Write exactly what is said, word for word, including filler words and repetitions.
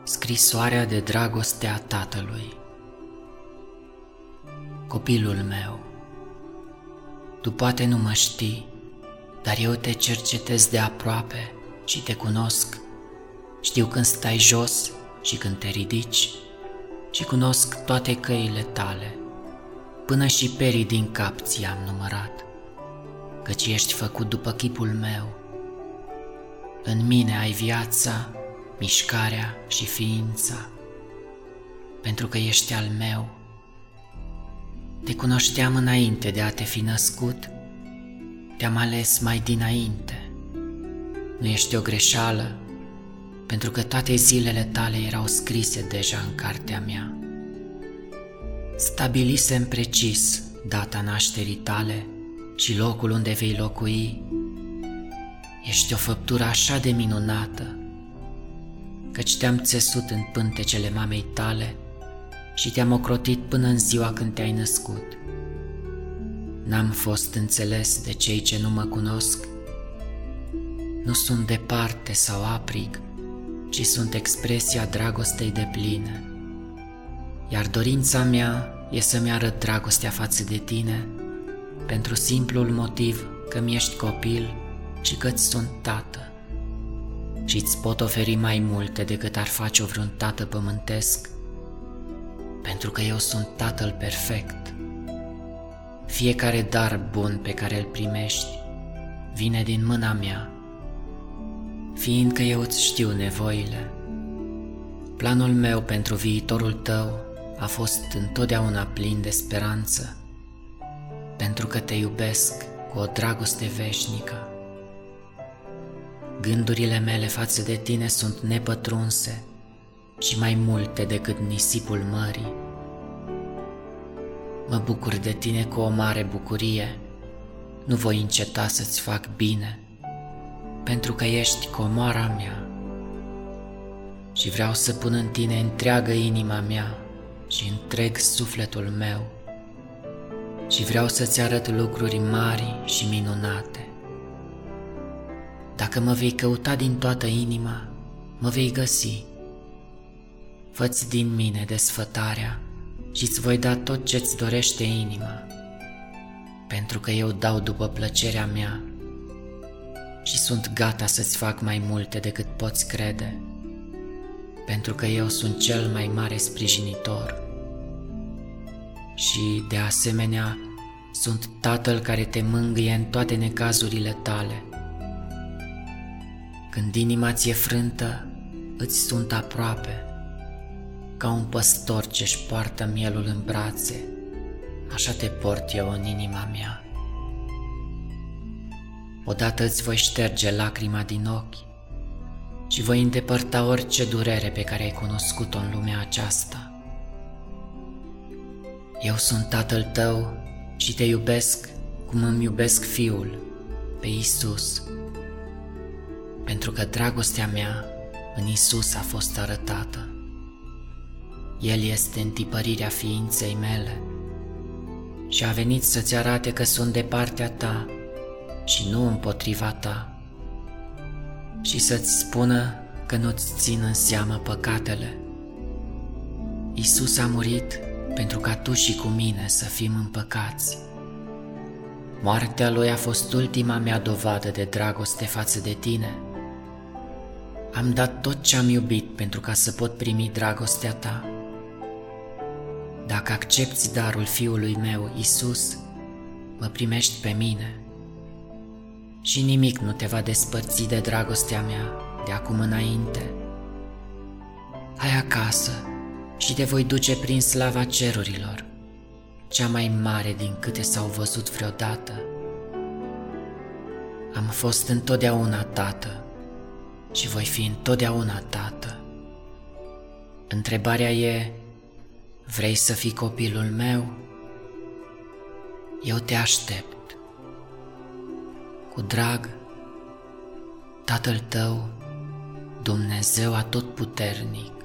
Scrisoarea de dragoste a tatălui. Copilul meu, tu poate nu mă știi, dar eu te cercetez de aproape și te cunosc. Știu când stai jos și când te ridici și cunosc toate căile tale. Până și perii din cap ți-am numărat, căci ești făcut după chipul meu. În mine ai viața, mișcarea și ființa, pentru că ești al meu. Te cunoșteam înainte de a te fi născut, te-am ales mai dinainte. Nu ești o greșeală, pentru că toate zilele tale erau scrise deja în cartea mea. Stabilisem precis data nașterii tale și locul unde vei locui. Ești o făptură așa de minunată, căci te-am țesut în pântecele mamei tale și te-am ocrotit până în ziua când te-ai născut. N-am fost înțeles de cei ce nu mă cunosc. Nu sunt departe sau aprig, ci sunt expresia dragostei depline. Iar dorința mea e să-mi arăt dragostea față de tine, pentru simplul motiv că mi-ești copil și că-ți sunt tată. Și îți pot oferi mai multe decât ar face-o vreun tată pământesc, pentru că eu sunt tatăl perfect. Fiecare dar bun pe care îl primești vine din mâna mea, fiindcă eu îți știu nevoile. Planul meu pentru viitorul tău a fost întotdeauna plin de speranță, pentru că te iubesc cu o dragoste veșnică. Gândurile mele față de tine sunt nepătrunse și mai multe decât nisipul mării. Mă bucur de tine cu o mare bucurie, nu voi înceta să-ți fac bine, pentru că ești comoara mea. Și vreau să pun în tine întreagă inima mea și întreg sufletul meu. Și vreau să-ți arăt lucruri mari și minunate. Dacă mă vei căuta din toată inima, mă vei găsi. Fă-ți din mine desfătarea și îți voi da tot ce-ți dorește inima, pentru că eu dau după plăcerea mea și sunt gata să-ți fac mai multe decât poți crede, pentru că eu sunt cel mai mare sprijinitor. Și, de asemenea, sunt tatăl care te mângâie în toate necazurile tale. Când inima ți-e frântă, îți sunt aproape. Ca un păstor ce-și poartă mielul în brațe, așa te port eu în inima mea. Odată îți voi șterge lacrima din ochi și voi îndepărta orice durere pe care ai cunoscut-o în lumea aceasta. Eu sunt tatăl tău și te iubesc cum îmi iubesc fiul, pe Iisus, pentru că dragostea mea în Iisus a fost arătată. El este întipărirea ființei mele și a venit să-ți arate că sunt de partea ta și nu împotriva ta, și să-ți spună că nu-ți țin în seamă păcatele. Iisus a murit pentru ca tu și cu mine să fim împăcați. Moartea Lui a fost ultima mea dovadă de dragoste față de tine. Am dat tot ce-am iubit pentru ca să pot primi dragostea ta. Dacă accepți darul Fiului meu, Iisus, mă primești pe mine și nimic nu te va despărți de dragostea mea de acum înainte. Hai acasă și te voi duce prin slava cerurilor, cea mai mare din câte s-au văzut vreodată. Am fost întotdeauna tată și voi fi întotdeauna tată. Întrebarea e: vrei să fii copilul meu? Eu te aștept. Cu drag, Tatăl tău, Dumnezeu Atotputernic.